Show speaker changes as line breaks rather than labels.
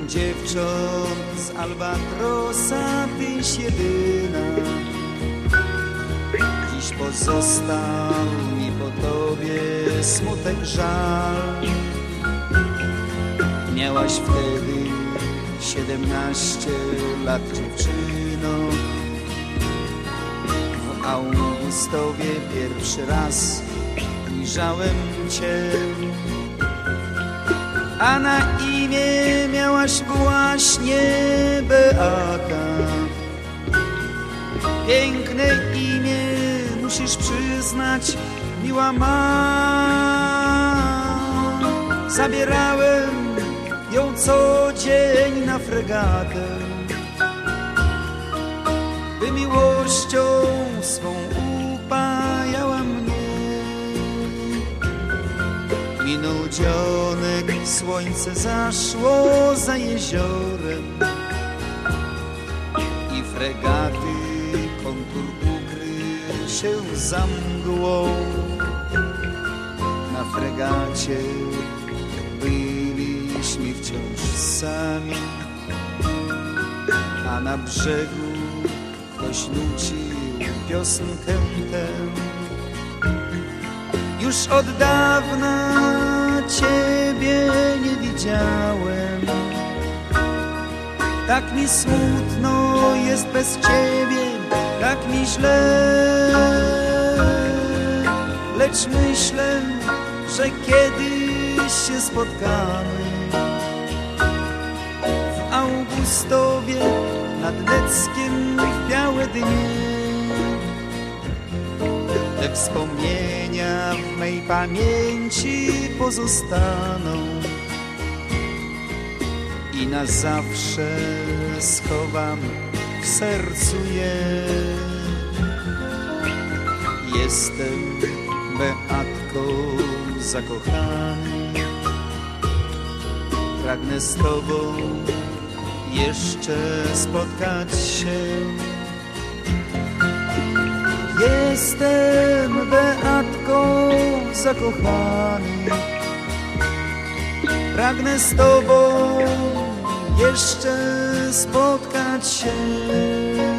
dziewcząt z Albatrosa tyś jedyna. Dziś pozostał mi po tobie smutek, żal. Miałaś wtedy 17 lat, dziewczyno. W Augustowie pierwszy raz ujrzałem cię, a na imię miałaś właśnie Beata. Piękne imię, musisz przyznać, miła ma. Zabierałem ją co dzień na fregatę, by miłością swą upajała mnie. Minął dzionek, słońce zaszło za jeziorem i fregaty kontur ukrył się za mgłą. Na fregacie byliśmy wciąż sami, a na brzegu ktoś nucił piosenkę tę. Już od dawna ciebie nie widziałem, tak mi smutno jest bez ciebie, tak mi źle. Lecz myślę, że kiedyś się spotkamy w Augustowie nad Deckiem w białe dnie. Te wspomnienia w mej pamięci pozostaną i na zawsze schowam w sercu je. Jestem Beatką zakochany, pragnę z tobą jeszcze spotkać się. Jestem Beatką zakochany, pragnę z tobą jeszcze spotkać się.